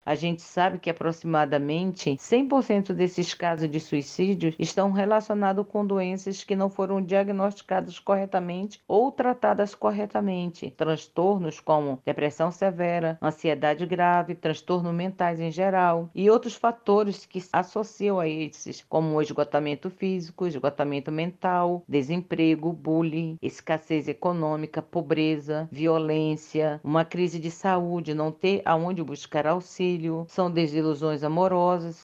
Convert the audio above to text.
A gente sabe que aproximadamente 100% desses casos de suicídio estão relacionados com doenças que não foram diagnosticadas corretamente ou tratadas corretamente. Transtornos como depressão severa, ansiedade grave, transtornos mentais em geral e outros fatores que se associam a esses, como o esgotamento físico, esgotamento mental, desemprego, bullying, escassez econômica, pobreza, violência, uma crise de saúde, não ter aonde buscar auxílio, são desilusões amorosas,